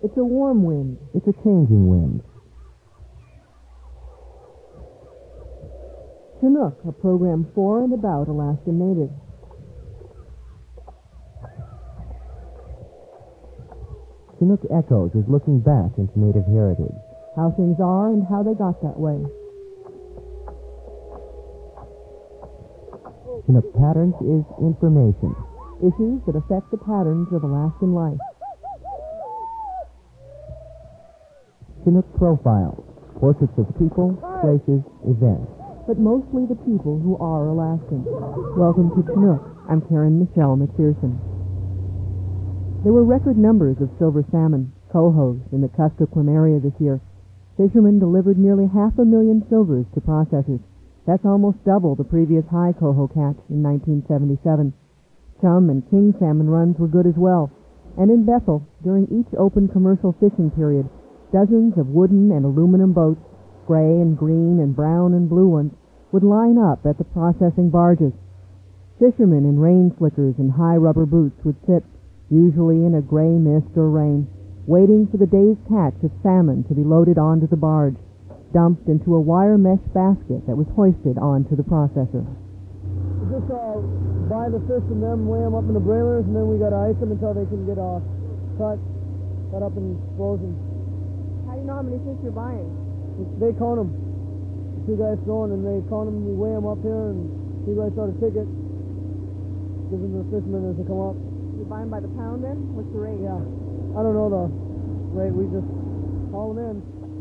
It's a warm wind. It's a changing wind. Chinook, a program for and about Alaskan natives. Chinook Echoes is looking back into Native heritage. How things are and how they got that way. Chinook Patterns is information. Issues that affect the patterns of Alaskan life. Chinook Profiles. Portraits of people, places, events. But mostly the people who are Alaskan. Welcome to Chinook. I'm Karen Michelle McPherson. There were record numbers of silver salmon, cohos, in the Kuskokwim area this year. Fishermen delivered nearly 500,000 silvers to processors. That's almost double the previous high coho catch in 1977. Chum and king salmon runs were good as well. And in Bethel, during each open commercial fishing period, dozens of wooden and aluminum boats, gray and green and brown and blue ones, would line up at the processing barges. Fishermen in rain slickers and high rubber boots would sit, usually in a gray mist or rain, waiting for the day's catch of salmon to be loaded onto the barge, dumped into a wire mesh basket that was hoisted onto the processor. Just buy the fish from them, weigh them up in the brailers, and then we got to ice them until they can get cut up and frozen. How do you know how many fish you're buying? They count them. The two guys going, and they count them, we weigh them up here, and two guys start a ticket, give them to the fishermen as they come up. You buy them by the pound then? What's the rate? Yeah. I don't know the rate. We just haul them in.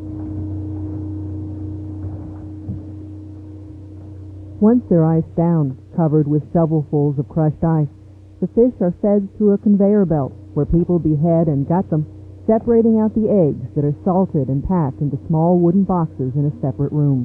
Once they're iced down, covered with shovelfuls of crushed ice, the fish are fed through a conveyor belt where people behead and gut them, separating out the eggs that are salted and packed into small wooden boxes in a separate room.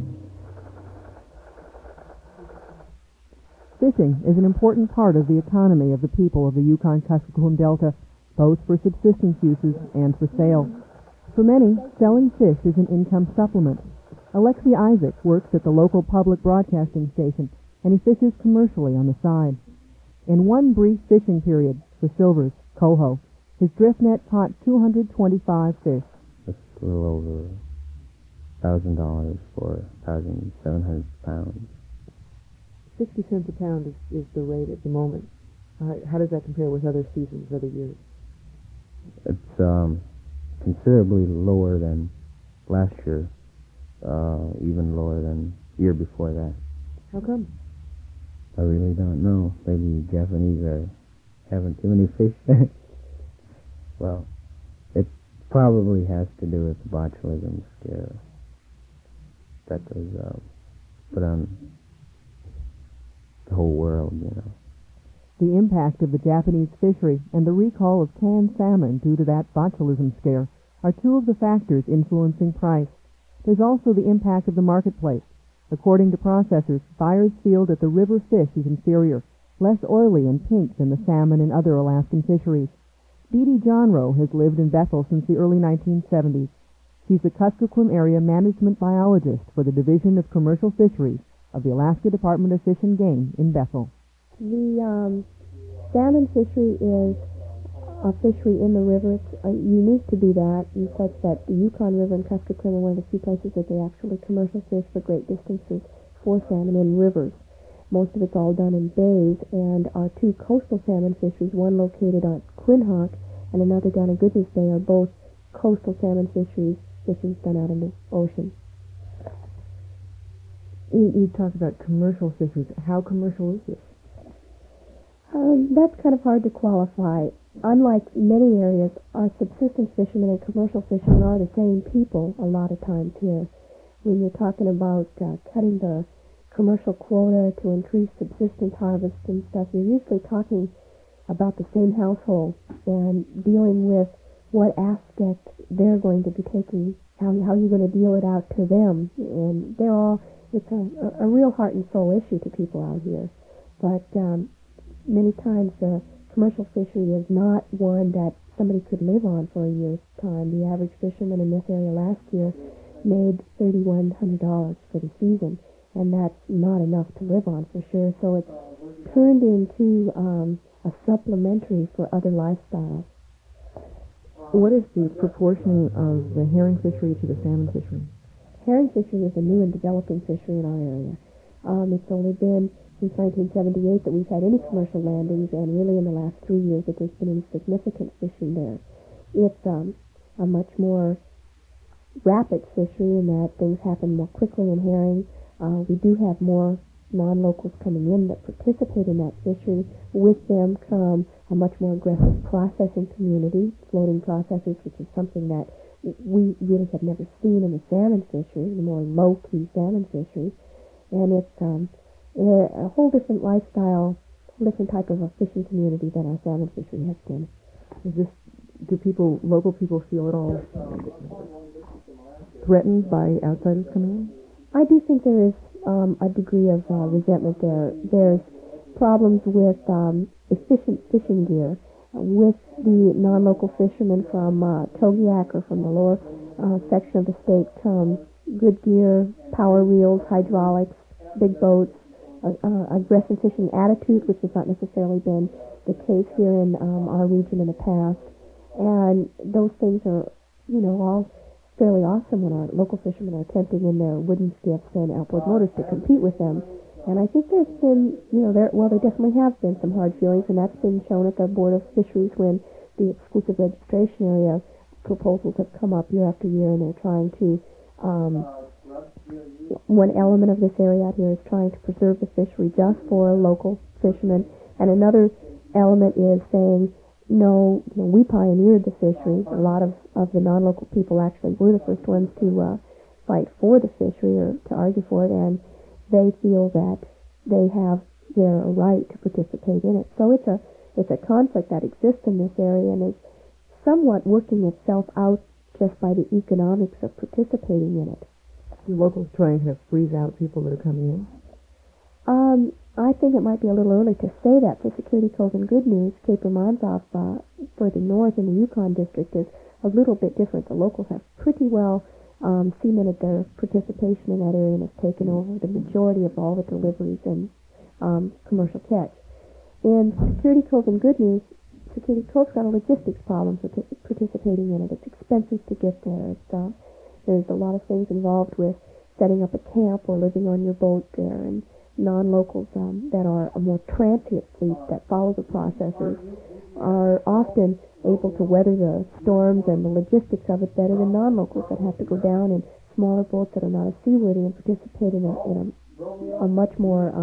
Fishing is an important part of the economy of the people of the Yukon-Kuskokwim Delta, both for subsistence uses and for sale. For many, selling fish is an income supplement. Alexi Isaac works at the local public broadcasting station, and he fishes commercially on the side. In one brief fishing period for silvers, coho, his drift net caught 225 fish. That's a little over $1,000 for 1,700 pounds. 60 cents a pound is the rate at the moment. How does that compare with other seasons, other years? It's considerably lower than last year, even lower than the year before that. How come? I really don't know. Maybe Japanese haven't too many fish. Well, it probably has to do with the botulism scare that was put on the whole world, you know. The impact of the Japanese fishery and the recall of canned salmon due to that botulism scare are two of the factors influencing price. There's also the impact of the marketplace. According to processors, buyers feel that the river fish is inferior, less oily and pink than the salmon in other Alaskan fisheries. Dee Dee Johnroe has lived in Bethel since the early 1970s. She's the Kuskokwim Area Management Biologist for the Division of Commercial Fisheries of the Alaska Department of Fish and Game in Bethel. The salmon fishery is a fishery in the river. It's unique to be that, in such that the Yukon River and Kuskokwim are one of the few places that they actually commercial fish for great distances for salmon in rivers. Most of it's all done in bays, and our two coastal salmon fisheries, one located on Quinhagh and another down in Goodness Bay, are both coastal salmon fisheries, fishing's done out in the ocean. You talked about commercial fisheries. How commercial is this? That's kind of hard to qualify. Unlike many areas, our subsistence fishermen and commercial fishermen are the same people a lot of times here. When you're talking about cutting the commercial quota to increase subsistence harvest and stuff, you're usually talking about the same household and dealing with what aspect they're going to be taking, how you're going to deal it out to them. And it's a real heart and soul issue to people out here. But many times the commercial fishery is not one that somebody could live on for a year's time. The average fisherman in this area last year made $3,100 for the season, and that's not enough to live on for sure. So it's turned into a supplementary for other lifestyles. What is the proportion of the herring fishery to the salmon fishery? Herring fishery is a new and developing fishery in our area. It's only been since 1978 that we've had any commercial landings, and really in the last 3 years that there's been any significant fishing there. It's a much more rapid fishery in that things happen more quickly in herring. We do have more non-locals coming in that participate in that fishery. With them come a much more aggressive processing community, floating processors, which is something that we really have never seen in the salmon fishery, the more low-key salmon fishery. And it's a whole different lifestyle, different type of a fishing community than our salmon fishery has been. Do local people feel at all threatened by outsiders coming in? I do think there is a degree of resentment there. There's problems with efficient fishing gear. With the non-local fishermen from Togiak or from the lower section of the state come good gear, power reels, hydraulics, big boats, aggressive fishing attitude, which has not necessarily been the case here in our region in the past. And those things are, all fairly awesome when our local fishermen are attempting in their wooden skiffs and outboard motors to compete with them. And I think there's been, there definitely have been some hard feelings, and that's been shown at the Board of Fisheries when the exclusive registration area proposals have come up year after year, and they're trying to, one element of this area out here is trying to preserve the fishery just for local fishermen, and another element is saying, no, we pioneered the fishery. A lot of the non-local people actually were the first ones to fight for the fishery or to argue for it, and they feel that they have their right to participate in it. So it's a conflict that exists in this area and is somewhat working itself out just by the economics of participating in it. Do locals try and kind of freeze out people that are coming in? I think it might be a little early to say that. For Security Cove and Good News, Cape Romanzoff, further north in the Yukon district, is a little bit different. The locals have pretty well cemented their participation in that area and have taken over the majority of all the deliveries and commercial catch. In Security Cove and Good News, Security Cove's got a logistics problem for participating in it. It's expensive to get there. There's a lot of things involved with setting up a camp or living on your boat there, and non-locals that are a more transient fleet that follow the processors are often able to weather the storms and the logistics of it better than non-locals that have to go down in smaller boats that are not as seaworthy and participate in a much more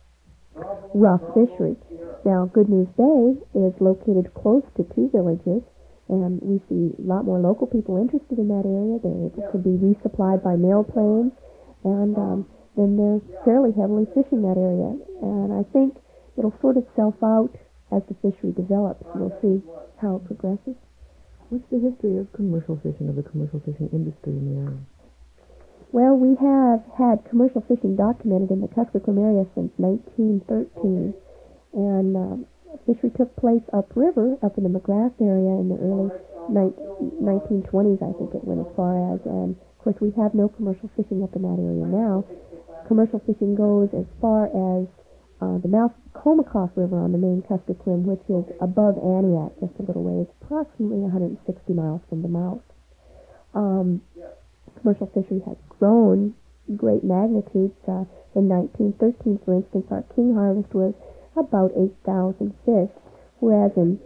rough fishery. Now, Good News Bay is located close to two villages, and we see a lot more local people interested in that area. They're able to be resupplied by mail planes, and then they're fairly heavily fishing that area. And I think it'll sort itself out as the fishery develops. We'll see how it progresses. What's the history of commercial fishing, of the commercial fishing industry in the area? Well, we have had commercial fishing documented in the Kuskokwim area since 1913. And fishery took place upriver, up in the McGrath area in the early 1920s, I think it went as far as. And, of course, we have no commercial fishing up in that area now. Commercial fishing goes as far as the mouth of Comacoff River on the main Kuskokwim, which is above Aniak, just a little ways, approximately 160 miles from the mouth. Commercial fishery has grown great magnitudes. In 1913, for instance, our king harvest was about 8,000 fish, whereas in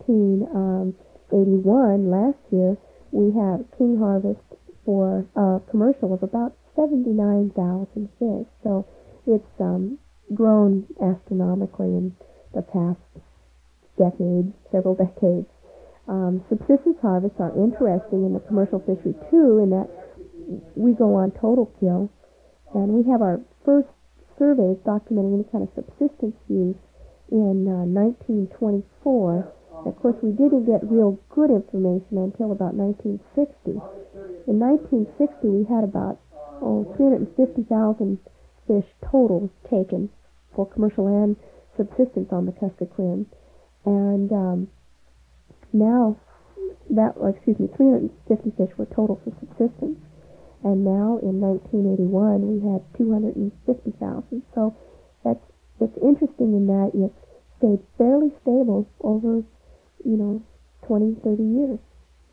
1981, last year, we had king harvest for commercial of about 79,000 fish. So it's grown astronomically in the past several decades. Subsistence harvests are interesting in the commercial fishery too, in that we go on total kill, and we have our first surveys documenting any kind of subsistence use in 1924. Of course, we didn't get real good information until about 1960. In 1960, we had about 350,000 fish total taken for commercial and subsistence on the Kuskokwim. And now, 350 fish were total for subsistence. And now, in 1981, we had 250,000. So it's interesting in that it's stayed fairly stable over, 20, 30 years.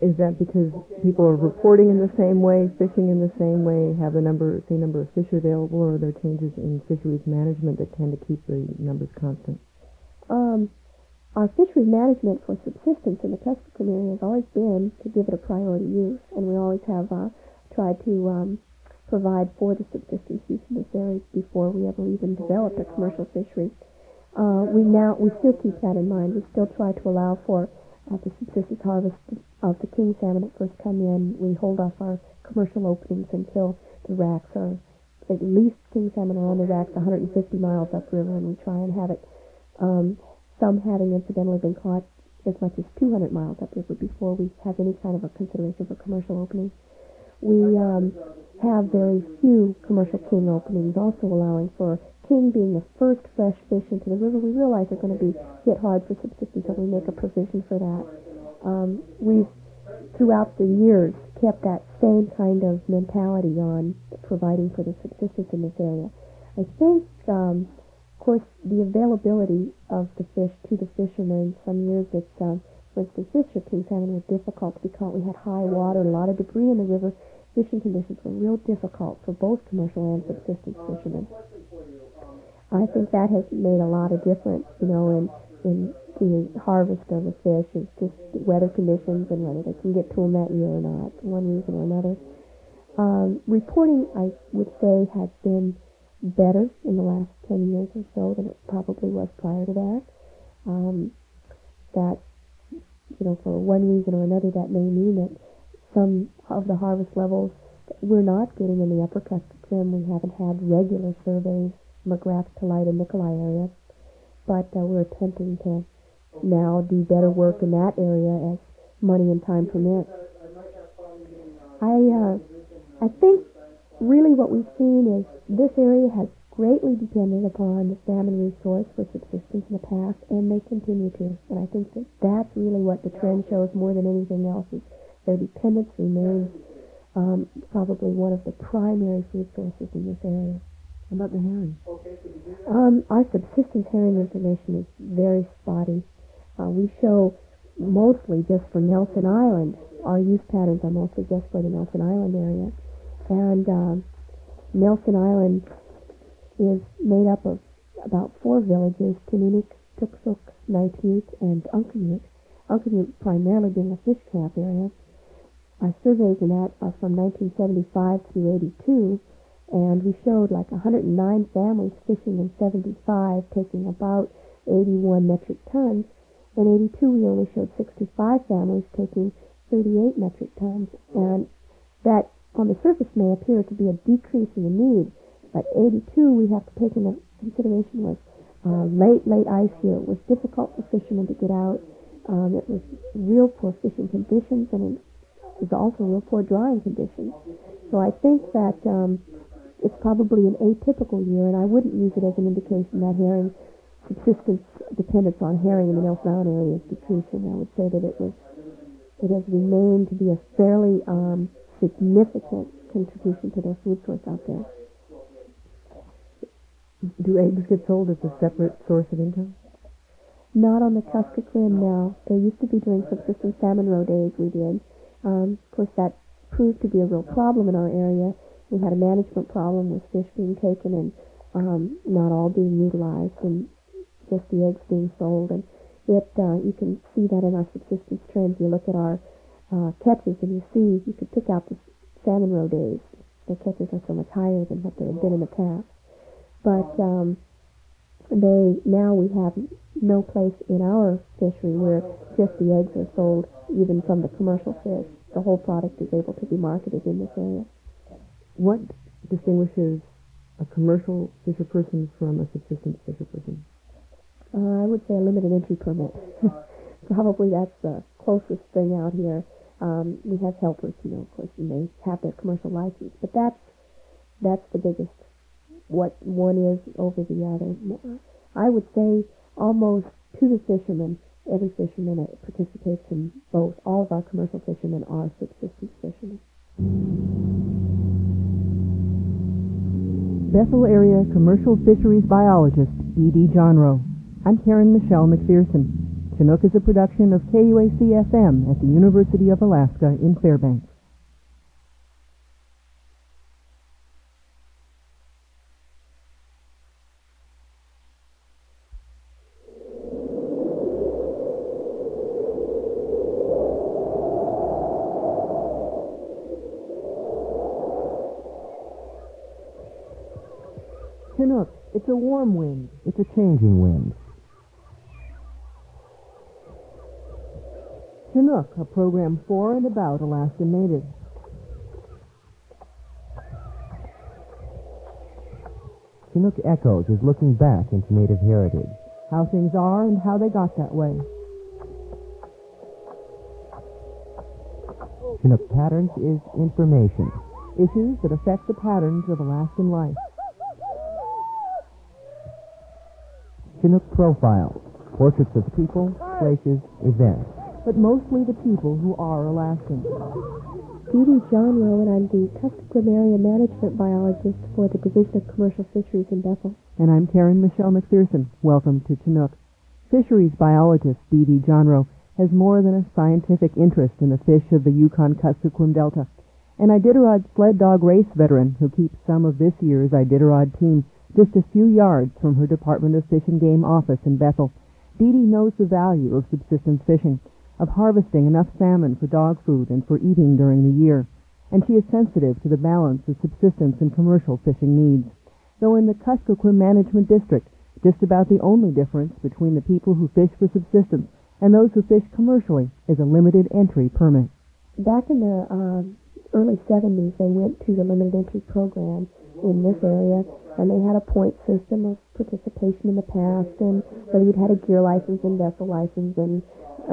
Is that because people are reporting in the same way, fishing in the same way, have the same number of fish available, or are there changes in fisheries management that tend to keep the numbers constant? Our fisheries management for subsistence in the Kuskokwim area has always been to give it a priority use, and we always have tried to provide for the subsistence use in this area before we ever even developed a commercial fishery. We still keep that in mind. We still try to allow for the subsistence harvest of the king salmon that first come in. We hold off our commercial openings until the racks are, at least king salmon are on the racks 150 miles upriver, and we try and have it, some having incidentally been caught as much as 200 miles upriver before we have any kind of a consideration for commercial openings. We have very few commercial king openings, also allowing for king being the first fresh fish into the river. We realize they're going to be hit hard for subsistence, so we make a provision for that. We've, throughout the years, kept that same kind of mentality on providing for the subsistence in this area. I think, of course, the availability of the fish to the fishermen, some years it's, for instance, this year king salmon was difficult to be caught. We had high water, a lot of debris in the river. Fishing conditions were real difficult for both commercial and subsistence fishermen. I think that has made a lot of difference, in the harvest of the fish. It's just weather conditions and whether they can get to them that year or not, for one reason or another. Reporting, I would say, has been better in the last 10 years or so than it probably was prior to that. For one reason or another, that may mean that some of the harvest levels we're not getting in the upper Kuskokwim. We haven't had regular surveys, McGrath, Kalida, Nikolai area, but we're attempting to now do better work in that area as money and time permits. I think really what we've seen is this area has greatly depended upon the salmon resource for subsistence in the past, and they continue to. And I think that that's really what the trend shows more than anything else, is their dependence remains probably one of the primary food sources in this area. How about the herring? Our subsistence herring information is very spotty. We show mostly just for Nelson Island. Our use patterns are mostly just for the Nelson Island area. And Nelson Island is made up of about 4 villages: Tununik, Tuksuk, Naitut, and Unkanut. Unkanut primarily being a fish camp area. Our surveys in that are from 1975 through 82, and we showed like 109 families fishing in 75, taking about 81 metric tons. In 82, we only showed 65 families taking 38 metric tons, and that on the surface may appear to be a decrease in the need, but 82 we have to take into consideration was late ice year. It was difficult for fishermen to get out. It was real poor fishing conditions, and it was also real poor drying conditions. So I think that it's probably an atypical year, and I wouldn't use it as an indication that herring subsistence dependence on herring in the Nelson Island area is decreasing. I would say that it has remained to be a fairly significant contribution to their food source out there. Do eggs get sold as a separate source of income? Not on the Kuskokwim now. There used to be during subsistence salmon roe days we did. Of course, that proved to be a real problem in our area. We had a management problem with fish being taken and not all being utilized, and just the eggs being sold. And you can see that in our subsistence trends. You look at our catches, and you could pick out the salmon roe days. The catches are so much higher than what they had been in the past. But now we have no place in our fishery where just the eggs are sold, even from the commercial fish. The whole product is able to be marketed in this area. What distinguishes a commercial fisher person from a subsistence fisher person? I would say a limited entry permit. Probably that's the closest thing out here. We have helpers, of course, and they have their commercial license, but that's the biggest. What one is over the other. I would say almost to the fishermen, every fisherman participates in both. All of our commercial fishermen are subsistence fishermen. Bethel Area Commercial Fisheries Biologist E.D. Johnroe. I'm Karen Michelle McPherson. Chinook is a production of KUAC-FM at the University of Alaska in Fairbanks. Chinook, it's a warm wind. It's a changing wind. Chinook, a program for and about Alaskan natives. Chinook Echoes is looking back into Native heritage. How things are and how they got that way. Chinook Patterns is information. Issues that affect the patterns of Alaskan life. Chinook Profiles, portraits of people, places, events. But mostly the people who are Alaskan. Dee Dee Johnrow, and I'm the Kuskokwim Area Management Biologist for the Division of Commercial Fisheries in Bethel. And I'm Karen Michelle McPherson. Welcome to Chinook. Fisheries biologist Dee Dee Johnrow has more than a scientific interest in the fish of the Yukon-Kuskokwim Delta. An Iditarod sled dog race veteran who keeps some of this year's Iditarod team just a few yards from her Department of Fish and Game office in Bethel. Dee Dee knows the value of subsistence fishing, of harvesting enough salmon for dog food and for eating during the year, and she is sensitive to the balance of subsistence and commercial fishing needs. Though in the Kuskokwim Management District, just about the only difference between the people who fish for subsistence and those who fish commercially is a limited entry permit. Back in the early 70s, they went to the limited entry program in this area, and they had a point system of participation in the past, and whether you'd had a gear license and vessel license, and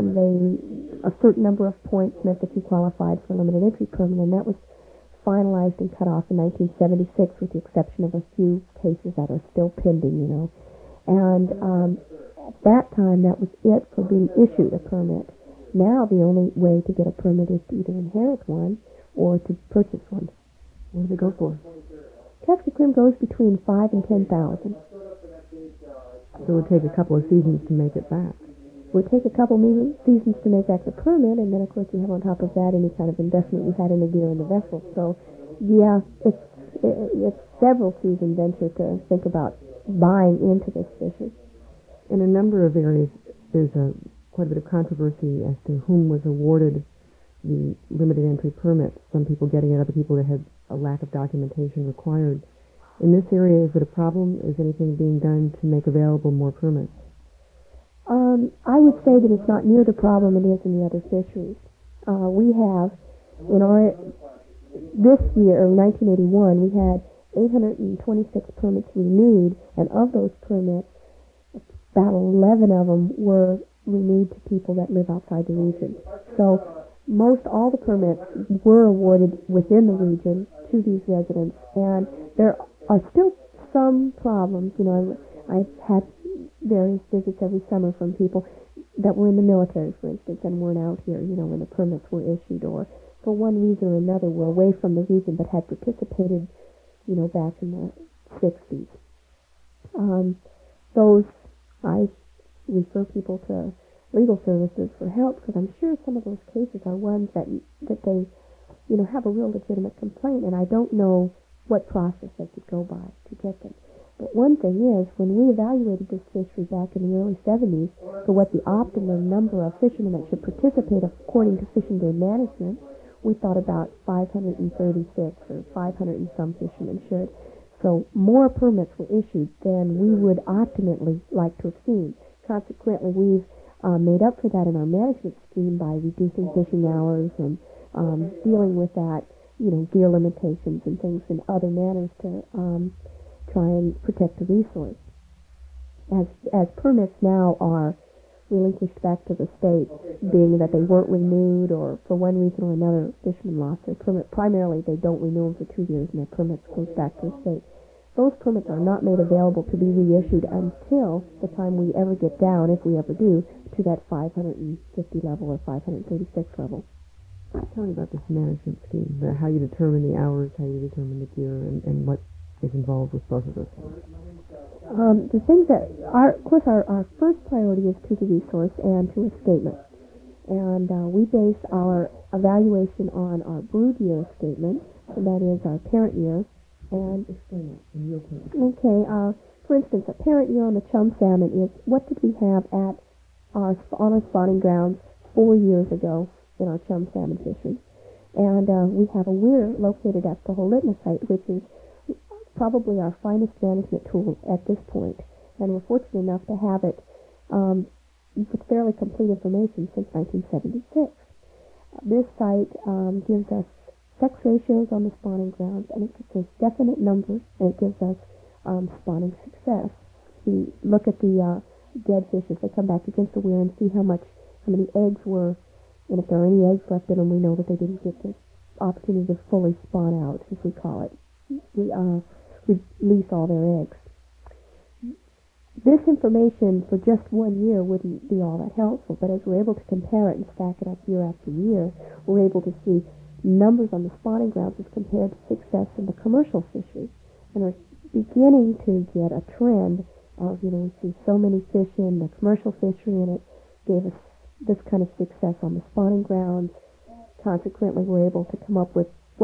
a certain number of points meant that you qualified for a limited entry permit, and that was finalized and cut off in 1976, with the exception of a few cases that are still pending, And at that time, that was it for being issued a permit. Now the only way to get a permit is to either inherit one or to purchase one. What do they go for? Kuskokwim goes between 5,000 and 10,000. So it would take a couple of seasons to make it back. It would take a couple of seasons to make back the permit, and then of course you have on top of that any kind of investment you had in the gear and the vessel. So yeah, it's several season venture to think about buying into this fishing. In a number of areas, there's quite a bit of controversy as to whom was awarded the limited entry permit. Some people getting it, other people that had a lack of documentation required. In this area, is it a problem? Is anything being done to make available more permits? I would say that it's not near the problem it is in the other fisheries. We have, this year, 1981, we had 826 permits renewed, and of those permits, about 11 of them were renewed to people that live outside the region. So most all the permits were awarded within the region to these residents, and there are still some problems. I've had various visits every summer from people that were in the military, for instance, and weren't out here, when the permits were issued, or for one reason or another were away from the region but had participated, back in the 60s. Those, I refer people to legal services for help, because I'm sure some of those cases are ones that they, have a real legitimate complaint, and I don't know what process they could go by to get them. But one thing is, when we evaluated this fishery back in the early 70s for what the optimum number of fishermen that should participate according to Fish and Game Management, we thought about 536 or 500 and some fishermen should. So more permits were issued than we would optimally like to have seen. Consequently, we've made up for that in our management scheme by reducing fishing hours and dealing with that, gear limitations and things in other manners to try and protect the resource. As permits now are relinquished back to the state, being that they weren't renewed or for one reason or another fishermen lost their permit. Primarily, they don't renew them for 2 years and their permits goes back to the state. Those permits are not made available to be reissued until the time we ever get down, if we ever do, to that 550 level or 536 level. Tell me about this management scheme, how you determine the hours, how you determine the gear, and what is involved with both of those things. The things that of course, our first priority is to the resource and to escapement. And we base our evaluation on our brood year escapement, and that is our parent year. And explain that in real terms. Okay, for instance, a parent year on the chum salmon is what did we have on our spawning grounds 4 years ago in our chum salmon fishery. And we have a weir located at the Holitna site, which is probably our finest management tool at this point. And we're fortunate enough to have it with fairly complete information since 1976. This site gives us sex ratios on the spawning grounds, and it gives us definite numbers, and it gives us spawning success. We look at the dead fish as they come back against the weir and see how many eggs were, and if there are any eggs left in them, we know that they didn't get the opportunity to fully spawn out, as we call it. We release all their eggs. This information for just 1 year wouldn't be all that helpful, but as we're able to compare it and stack it up year after year, we're able to see numbers on the spawning grounds as compared to success in the commercial fishery. And we're beginning to get a trend of, we see so many fish in the commercial fishery, and it gave us this kind of success on the spawning grounds. Consequently, we're able to come up with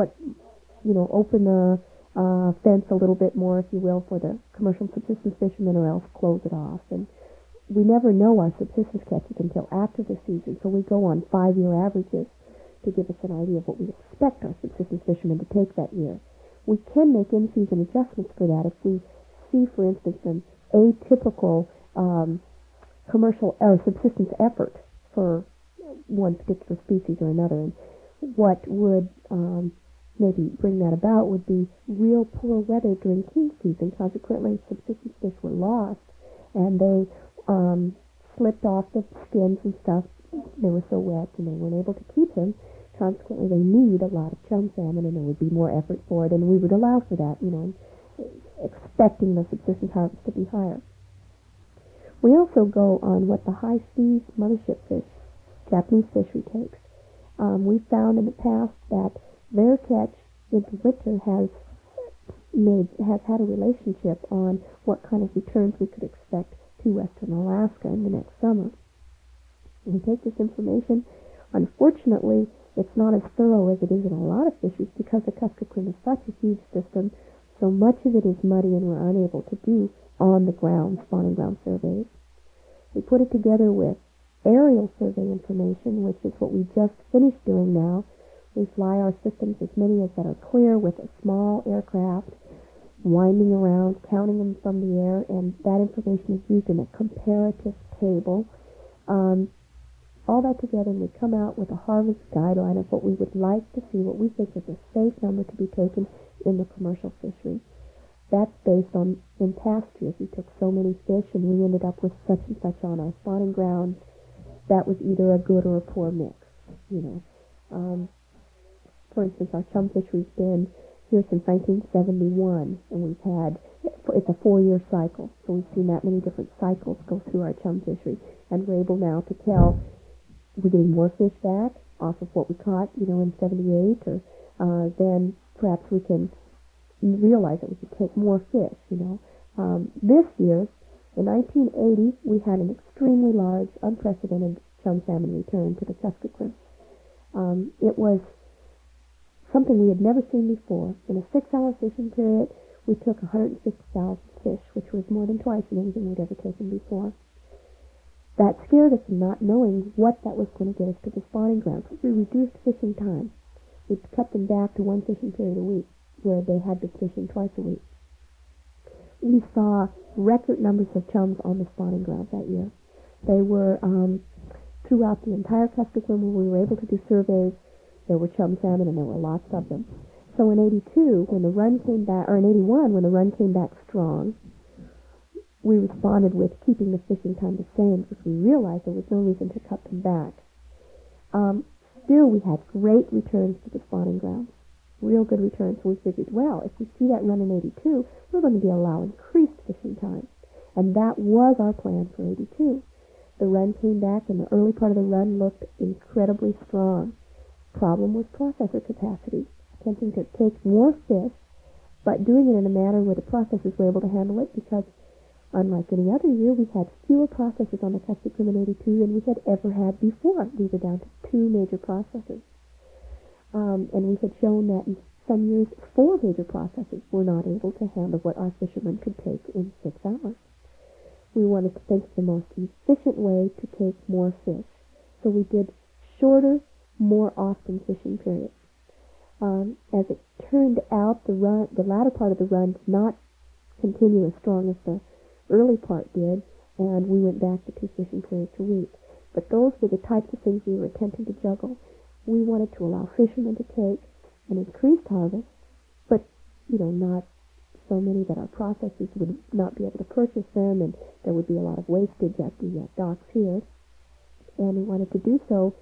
open the fence a little bit more, if you will, for the commercial subsistence fishermen, or else close it off. And we never know our subsistence catches until after the season, so we go on 5-year averages to give us an idea of what we expect our subsistence fishermen to take that year. We can make in-season adjustments for that if we see, for instance, an atypical commercial or subsistence effort for one particular species or another. And what would maybe bring that about would be real poor weather during king season. Consequently, subsistence fish were lost, and they slipped off the skins and stuff. They were so wet, and they weren't able to keep them. Consequently, they need a lot of chum salmon, and there would be more effort for it, and we would allow for that, expecting the subsistence harvest to be higher. We also go on what the high seas mothership fish, Japanese fishery, takes. We found in the past that their catch in the winter has had a relationship on what kind of returns we could expect to western Alaska in the next summer. We take this information. Unfortunately, it's not as thorough as it is in a lot of fisheries because the Kuskokwim is such a huge system. So much of it is muddy, and we're unable to do on-the-ground spawning ground surveys. We put it together with aerial survey information, which is what we just finished doing now. We fly our systems, as many as that are clear, with a small aircraft, winding around, counting them from the air, and that information is used in a comparative table. All that together, and we come out with a harvest guideline of what we would like to see, what we think is a safe number to be taken in the commercial fishery. That's based on, in past years, we took so many fish, and we ended up with such and such on our spawning grounds. That was either a good or a poor mix, For instance, our chum fishery's been here since 1971, and it's a 4-year cycle, so we've seen that many different cycles go through our chum fishery, and we're able now to tell we're getting more fish back off of what we caught, in 78, or then perhaps we can realize that we could take more fish, This year, in 1980, we had an extremely large, unprecedented chum salmon return to the Kuskokwim. It was something we had never seen before. In a 6-hour fishing period, we took 150,000 fish, which was more than twice anything we'd ever taken before. That scared us, not knowing what that was going to get us to the spawning grounds. We reduced fishing time. We cut them back to 1 fishing period a week, where they had been fishing twice a week. We saw record numbers of chums on the spawning grounds that year. They were throughout the entire Kuskokwim, where we were able to do surveys. There were chum salmon, and there were lots of them. So in 82, when the run came back, or in 81, when the run came back strong, we responded with keeping the fishing time the same because we realized there was no reason to cut them back. Still, we had great returns to the spawning grounds, real good returns. So we figured, well, if we see that run in 82, we're going to be allowing increased fishing time. And that was our plan for 82. The run came back, and the early part of the run looked incredibly strong. Problem was processor capacity, attempting to take more fish, but doing it in a manner where the processors were able to handle it, because unlike any other year, we had fewer processors on the Kuskokwim in 82 than we had ever had before. We were down to 2 major processors. And we had shown that in some years, 4 major processors were not able to handle what our fishermen could take in 6 hours. We wanted to think of the most efficient way to take more fish. So we did shorter, more often fishing periods. As it turned out, the latter part of the run did not continue as strong as the early part did, and we went back to 2 fishing periods a week. But those were the types of things we were attempting to juggle. We wanted to allow fishermen to take an increased harvest, but, not so many that our processors would not be able to purchase them, and there would be a lot of wastage at the docks here. And we wanted to do so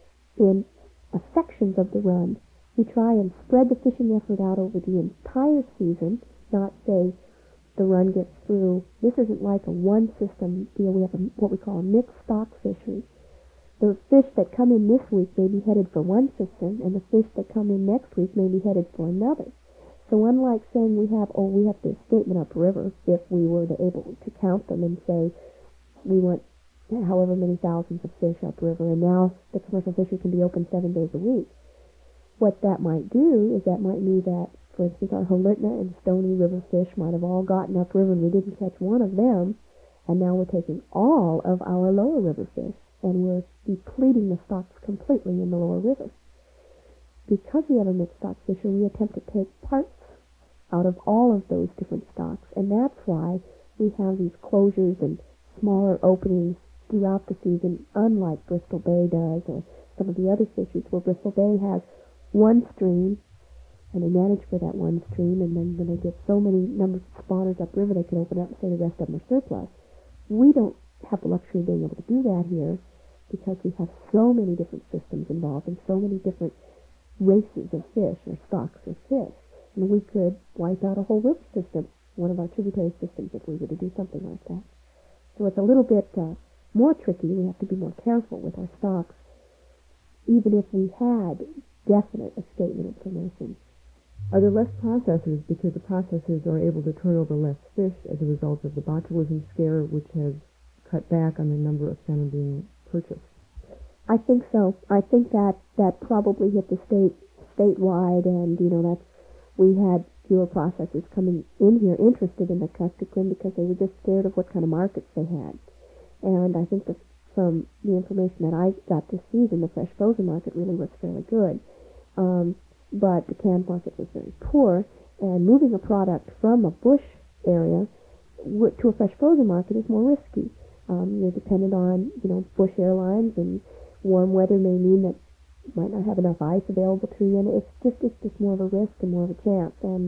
in sections of the run. We try and spread the fishing effort out over the entire season, not say the run gets through. This isn't like a one-system deal. We have what we call a mixed stock fishery. The fish that come in this week may be headed for one system, and the fish that come in next week may be headed for another. So unlike saying we have the escapement upriver, if we were able to count them and say we want however many thousands of fish upriver, and now the commercial fishery can be open 7 days a week. What that might do is that might mean that, for instance, our Holitna and Stony River fish might have all gotten upriver and we didn't catch one of them, and now we're taking all of our lower river fish, and we're depleting the stocks completely in the lower river. Because we have a mixed stock fishery, we attempt to take parts out of all of those different stocks, and that's why we have these closures and smaller openings throughout the season, unlike Bristol Bay does, or some of the other fisheries where Bristol Bay has one stream, and they manage for that one stream, and then when they get so many numbers of spawners upriver, they can open up and say the rest of them are surplus. We don't have the luxury of being able to do that here because we have so many different systems involved and so many different races of fish or stocks of fish. And we could wipe out a whole river system, one of our tributary systems, if we were to do something like that. So it's a little bit more tricky. We have to be more careful with our stocks, even if we had definite escapement information. Are there less processors because the processors are able to turn over less fish as a result of the botulism scare, which has cut back on the number of salmon being purchased? I think so. I think that probably hit the statewide, and we had fewer processors coming in here interested in the Kuskokwim because they were just scared of what kind of markets they had. And I think that from the information that I got this season, the fresh frozen market really was fairly good. But the canned market was very poor, and moving a product from a bush area to a fresh frozen market is more risky. You're dependent on, bush airlines, and warm weather may mean that you might not have enough ice available to you, and it's just more of a risk and more of a chance. And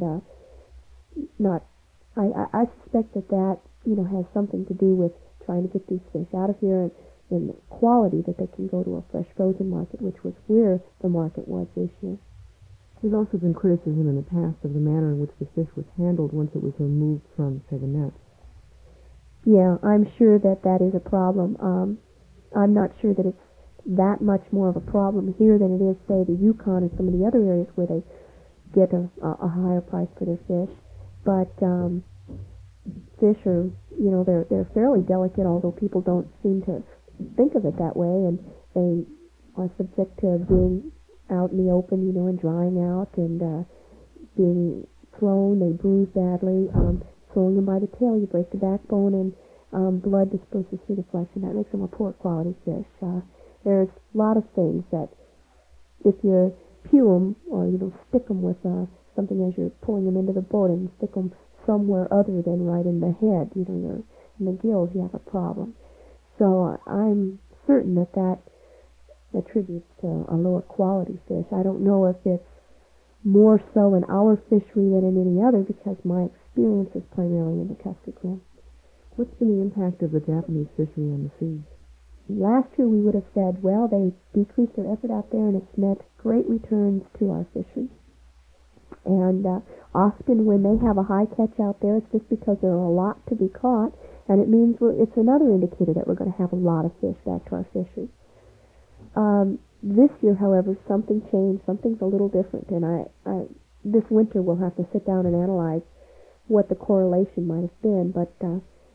I suspect that has something to do with trying to get these fish out of here and the quality that they can go to a fresh frozen market, which was where the market was this year. There's also been criticism in the past of the manner in which the fish was handled once it was removed from, say, the nets. Yeah, I'm sure that is a problem. I'm not sure that it's that much more of a problem here than it is, say, the Yukon and some of the other areas where they get a higher price for their fish. But fish are, they're fairly delicate, although people don't seem to think of it that way, and they are subject to being out in the open, and drying out and being thrown. They bruise badly. Throwing them by the tail, you break the backbone, and blood disperses through the flesh, and that makes them a poor quality fish. There's a lot of things that if you pew them or stick them with something as you're pulling them into the boat and stick them somewhere other than right in the head, in the gills, you have a problem. So I'm certain that attributes to a lower quality fish. I don't know if it's more so in our fishery than in any other, because my experience is primarily in the Kuskokwim. What's been the impact of the Japanese fishery on the seas? Last year we would have said, well, they decreased their effort out there, and it's meant great returns to our fishery. And often when they have a high catch out there, it's just because there are a lot to be caught, and it means it's another indicator that we're going to have a lot of fish back to our fishery. This year, however, something changed. Something's a little different, and I this winter we'll have to sit down and analyze what the correlation might have been. But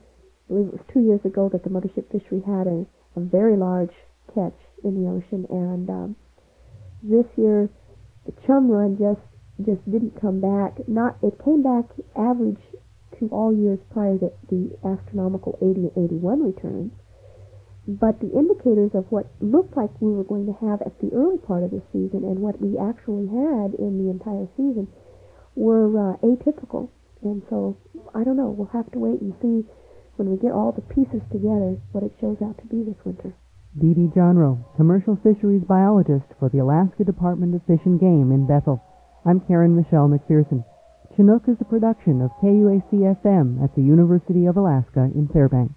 believe it was 2 years ago that the mothership fishery had a very large catch in the ocean, and this year the chum run just didn't come back. It came back average to all years prior to the astronomical 80 and 81 returns, but the indicators of what looked like we were going to have at the early part of the season and what we actually had in the entire season were atypical. And so, I don't know, we'll have to wait and see when we get all the pieces together what it shows out to be this winter. Dee Dee Johnroe, commercial fisheries biologist for the Alaska Department of Fish and Game in Bethel. I'm Karen Michelle McPherson. Chinook is a production of KUAC-FM at the University of Alaska in Fairbanks.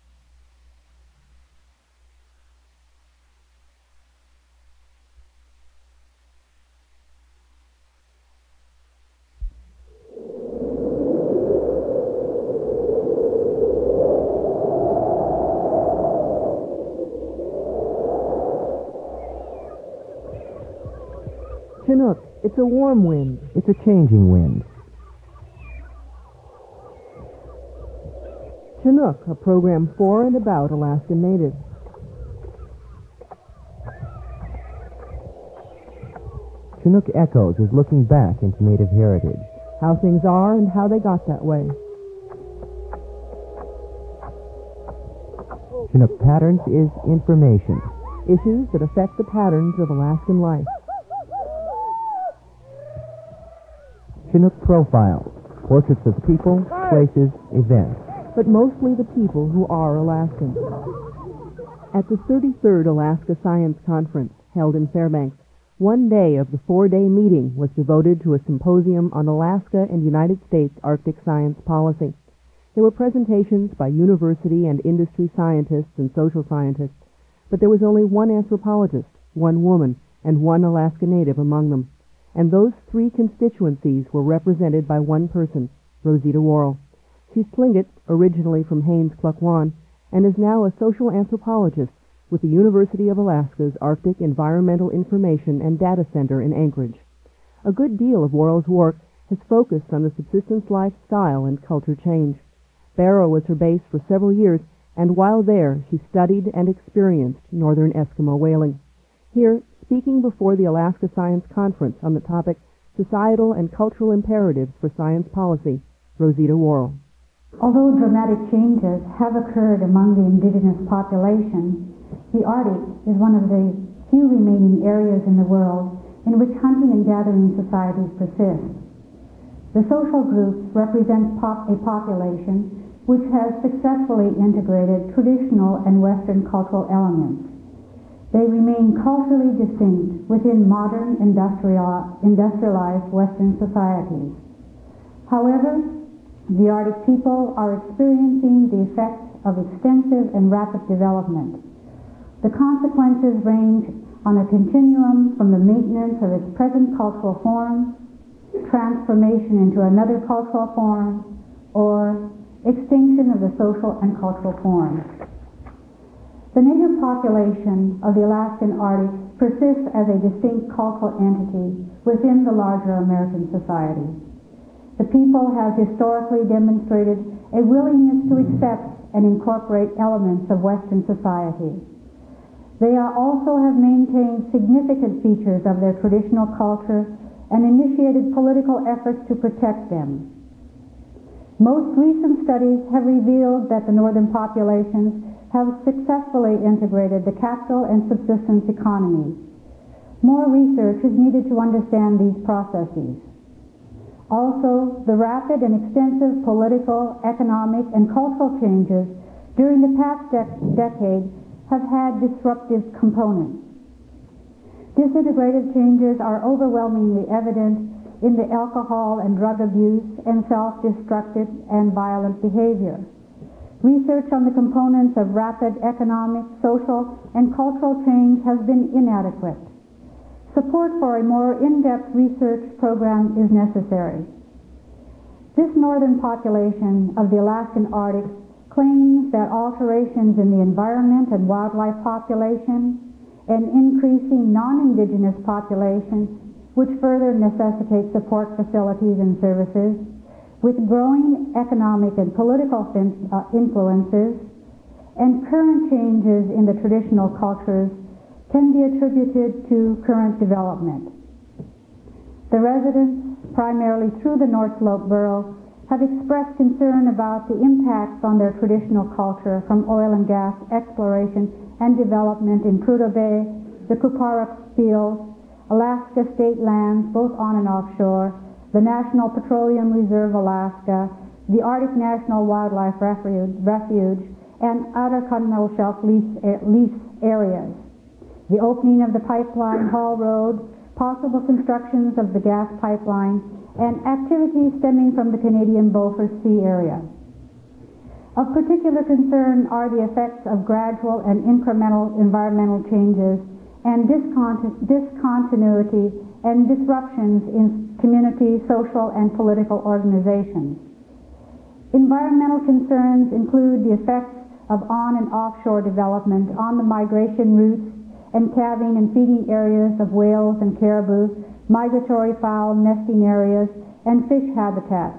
Chinook, it's a warm wind. It's a changing wind. Chinook, a program for and about Alaskan natives. Chinook Echoes is looking back into Native heritage. How things are and how they got that way. Chinook Patterns is information. Issues that affect the patterns of Alaskan life. Chinook Profiles, portraits of people, places, events. But mostly the people who are Alaskans. At the 33rd Alaska Science Conference, held in Fairbanks, one day of the 4-day meeting was devoted to a symposium on Alaska and United States Arctic science policy. There were presentations by university and industry scientists and social scientists, but there was only one anthropologist, one woman, and one Alaska Native among them. And those three constituencies were represented by one person, Rosita Worrell. She's Tlingit, originally from Haines, Klukwan, and is now a social anthropologist with the University of Alaska's Arctic Environmental Information and Data Center in Anchorage. A good deal of Worrell's work has focused on the subsistence lifestyle and culture change. Barrow was her base for several years, and while there, she studied and experienced northern Eskimo whaling. Here, speaking before the Alaska Science Conference on the topic Societal and Cultural Imperatives for Science Policy, Rosita Worrell. Although dramatic changes have occurred among the indigenous population, the Arctic is one of the few remaining areas in the world in which hunting and gathering societies persist. The social groups represent a population which has successfully integrated traditional and Western cultural elements. They remain culturally distinct within modern industrialized Western societies. However, the Arctic people are experiencing the effects of extensive and rapid development. The consequences range on a continuum from the maintenance of its present cultural form, transformation into another cultural form, or extinction of the social and cultural forms. The native population of the Alaskan Arctic persists as a distinct cultural entity within the larger American society. The people have historically demonstrated a willingness to accept and incorporate elements of Western society. They also have maintained significant features of their traditional culture and initiated political efforts to protect them. Most recent studies have revealed that the northern populations have successfully integrated the capital and subsistence economies. More research is needed to understand these processes. Also, the rapid and extensive political, economic, and cultural changes during the past decade have had disruptive components. Disintegrated changes are overwhelmingly evident in the alcohol and drug abuse and self-destructive and violent behavior. Research on the components of rapid economic, social, and cultural change has been inadequate. Support for a more in-depth research program is necessary. This northern population of the Alaskan Arctic claims that alterations in the environment and wildlife population and increasing non-indigenous populations, which further necessitate support facilities and services, with growing economic and political influences and current changes in the traditional cultures can be attributed to current development. The residents, primarily through the North Slope Borough, have expressed concern about the impacts on their traditional culture from oil and gas exploration and development in Prudhoe Bay, the Kupara Fields, Alaska state lands, both on and offshore, the National Petroleum Reserve Alaska, the Arctic National Wildlife Refuge, and outer continental shelf lease areas. The opening of the Pipeline Haul Road, possible constructions of the gas pipeline, and activities stemming from the Canadian Beaufort Sea area. Of particular concern are the effects of gradual and incremental environmental changes and discontinuity and disruptions in community, social, and political organizations. Environmental concerns include the effects of on- and offshore development on the migration routes and calving and feeding areas of whales and caribou, migratory fowl nesting areas, and fish habitats.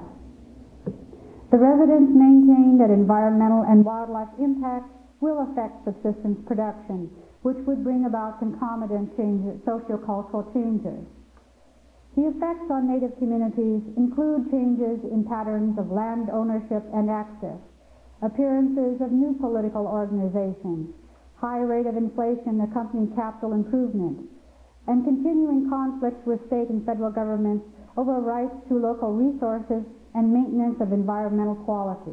The residents maintain that environmental and wildlife impacts will affect subsistence production, which would bring about concomitant changes, sociocultural changes. The effects on Native communities include changes in patterns of land ownership and access, appearances of new political organizations, high rate of inflation accompanying capital improvement, and continuing conflicts with state and federal governments over rights to local resources and maintenance of environmental quality.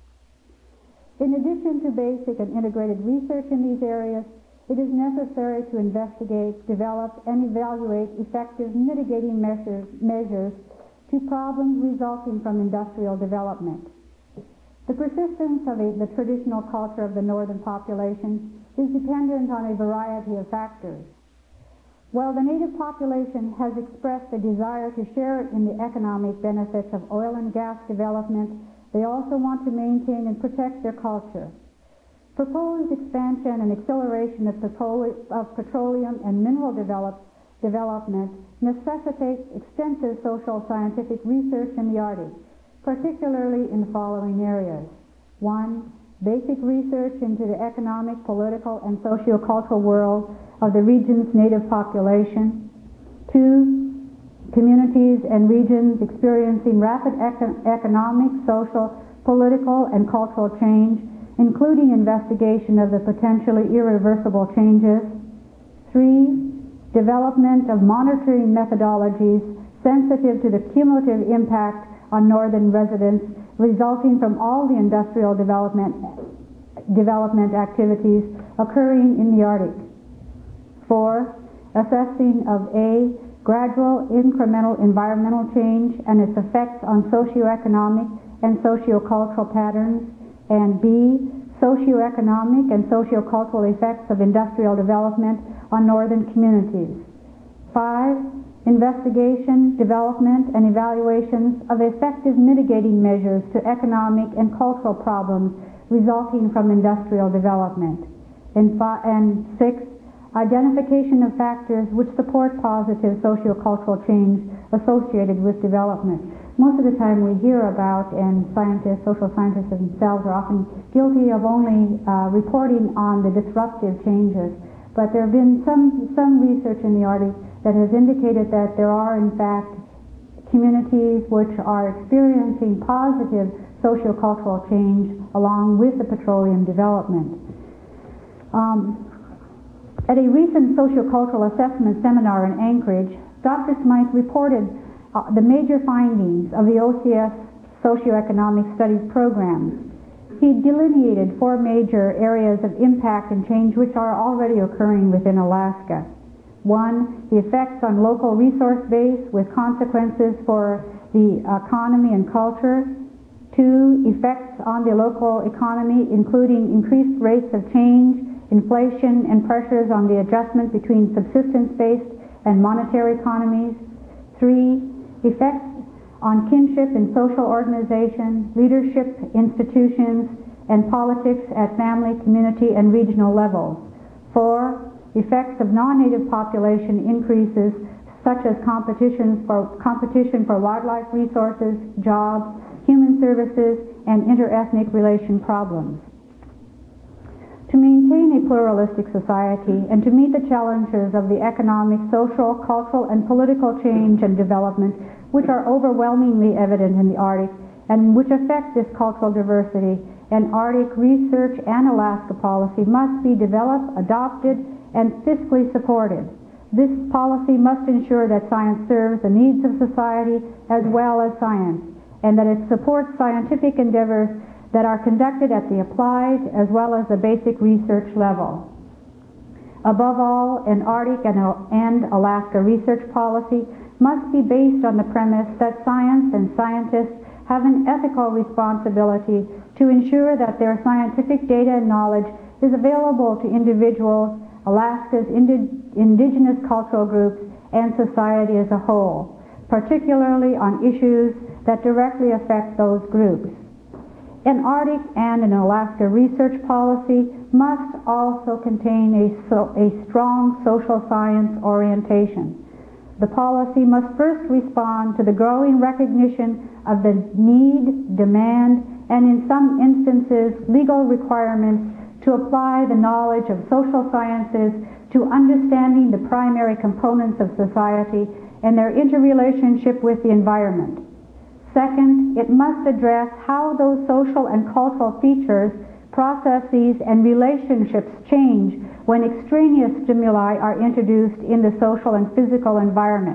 In addition to basic and integrated research in these areas, it is necessary to investigate, develop, and evaluate effective mitigating measures to problems resulting from industrial development. The persistence of the traditional culture of the northern population is dependent on a variety of factors. While the Native population has expressed a desire to share in the economic benefits of oil and gas development, they also want to maintain and protect their culture. Proposed expansion and acceleration of petroleum and mineral development necessitates extensive social scientific research in the Arctic, particularly in the following areas. 1. Basic research into the economic, political, and sociocultural world of the region's Native population. 2. Communities and regions experiencing rapid economic, social, political, and cultural change, including investigation of the potentially irreversible changes. 3. Development of monitoring methodologies sensitive to the cumulative impact on northern residents resulting from all the industrial development activities occurring in the Arctic. 4. Assessing of A. Gradual incremental environmental change and its effects on socioeconomic and sociocultural patterns, and B. Socioeconomic and sociocultural effects of industrial development on northern communities. 5. Investigation, development, and evaluations of effective mitigating measures to economic and cultural problems resulting from industrial development. And 6. Identification of factors which support positive sociocultural change associated with development. Most of the time we hear about, and social scientists themselves are often guilty of only reporting on the disruptive changes, but there have been some research in the Arctic that has indicated that there are, in fact, communities which are experiencing positive sociocultural change along with the petroleum development. At a recent sociocultural assessment seminar in Anchorage, Dr. Smythe reported the major findings of the OCS Socioeconomic Studies program. He delineated 4 major areas of impact and change which are already occurring within Alaska. 1. The effects on local resource base with consequences for the economy and culture. 2. Effects on the local economy, including increased rates of change, inflation, and pressures on the adjustment between subsistence-based and monetary economies. 3. Effects on kinship and social organization, leadership, institutions, and politics at family, community, and regional levels. 4. Effects of non-native population increases such as competition for wildlife resources, jobs, human services, and interethnic relation problems. To maintain a pluralistic society and to meet the challenges of the economic, social, cultural, and political change and development, which are overwhelmingly evident in the Arctic and which affect this cultural diversity, an Arctic research and Alaska policy must be developed, adopted, and fiscally supported. This policy must ensure that science serves the needs of society as well as science, and that it supports scientific endeavors that are conducted at the applied as well as the basic research level. Above all, an Arctic and Alaska research policy must be based on the premise that science and scientists have an ethical responsibility to ensure that their scientific data and knowledge is available to individuals, Alaska's indigenous cultural groups, and society as a whole, particularly on issues that directly affect those groups. An Arctic and an Alaska research policy must also contain a strong social science orientation. The policy must first respond to the growing recognition of the need, demand, and in some instances, legal requirements to apply the knowledge of social sciences to understanding the primary components of society and their interrelationship with the environment. Second, it must address how those social and cultural features, processes, and relationships change when extraneous stimuli are introduced in the social and physical environment.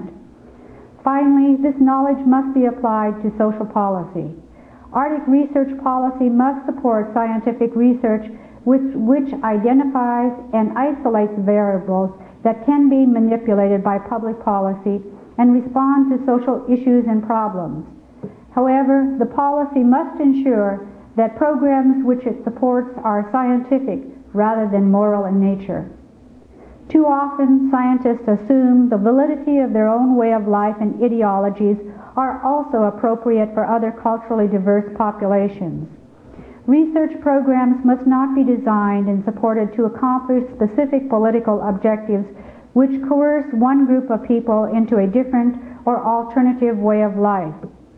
Finally, this knowledge must be applied to social policy. Arctic research policy must support scientific research which identifies and isolates variables that can be manipulated by public policy and respond to social issues and problems. However, the policy must ensure that programs which it supports are scientific rather than moral in nature. Too often, scientists assume the validity of their own way of life and ideologies are also appropriate for other culturally diverse populations. Research programs must not be designed and supported to accomplish specific political objectives which coerce one group of people into a different or alternative way of life.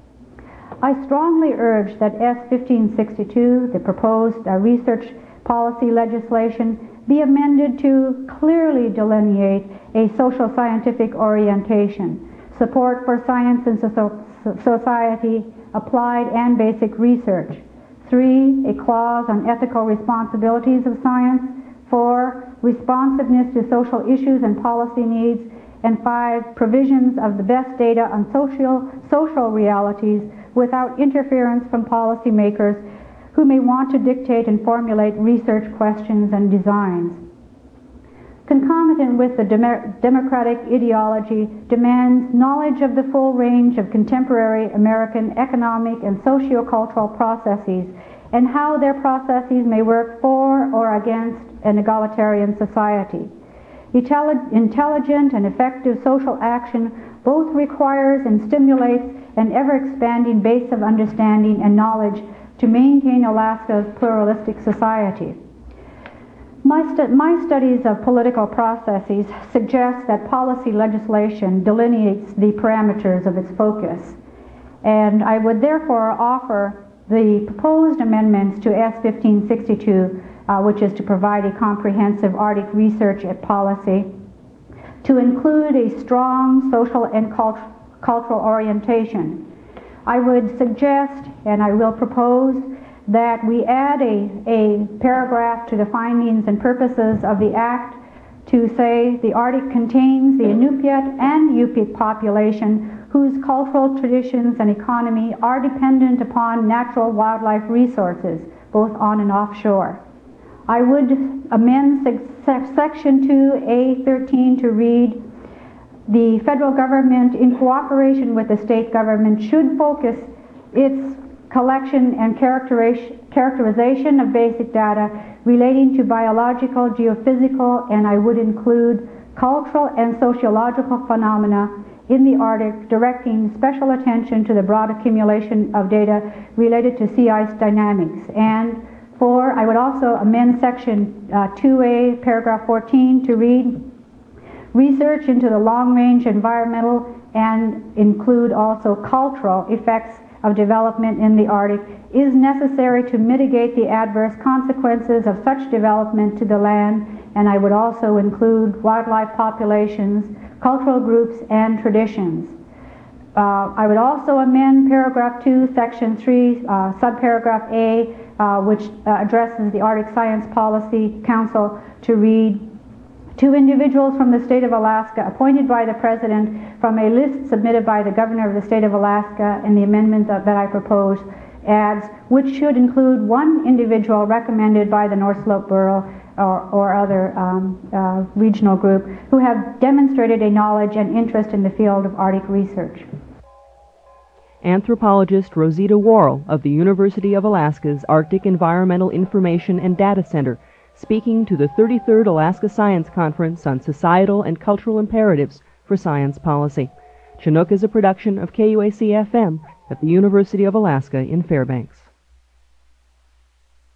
I strongly urge that S. 1562, the proposed research policy legislation, be amended to clearly delineate a social scientific orientation, support for science and society, applied and basic research. 3, a clause on ethical responsibilities of science. 4, responsiveness to social issues and policy needs. And 5, provisions of the best data on social realities without interference from policymakers who may want to dictate and formulate research questions and designs. Concomitant with the democratic ideology demands knowledge of the full range of contemporary American economic and sociocultural processes and how their processes may work for or against an egalitarian society. Intelligent and effective social action both requires and stimulates an ever-expanding base of understanding and knowledge to maintain Alaska's pluralistic society. My studies of political processes suggest that policy legislation delineates the parameters of its focus, and I would therefore offer the proposed amendments to S. 1562, which is to provide a comprehensive Arctic research policy, to include a strong social and cultural orientation. I would suggest, and I will propose, that we add a paragraph to the findings and purposes of the Act to say the Arctic contains the Inupiat and Yupik population whose cultural traditions and economy are dependent upon natural wildlife resources, both on and offshore. I would amend Section 2A.13 to read, the federal government, in cooperation with the state government, should focus its collection and characterization of basic data relating to biological, geophysical, and I would include cultural and sociological phenomena in the Arctic, directing special attention to the broad accumulation of data related to sea ice dynamics. And 4, I would also amend Section 2A, paragraph 14 to read, research into the long-range environmental and include also cultural effects of development in the Arctic is necessary to mitigate the adverse consequences of such development to the land, and I would also include wildlife populations, cultural groups, and traditions. I would also amend paragraph 2, section 3, subparagraph A, which addresses the Arctic Science Policy Council, to read, "Two individuals from the state of Alaska appointed by the President from a list submitted by the Governor of the state of Alaska," and the amendment that I propose adds, "which should include one individual recommended by the North Slope Borough or other regional group who have demonstrated a knowledge and interest in the field of Arctic research." Anthropologist Rosita Worrell of the University of Alaska's Arctic Environmental Information and Data Center, speaking to the 33rd Alaska Science Conference on Societal and Cultural Imperatives for Science Policy. Chinook is a production of KUAC-FM at the University of Alaska in Fairbanks.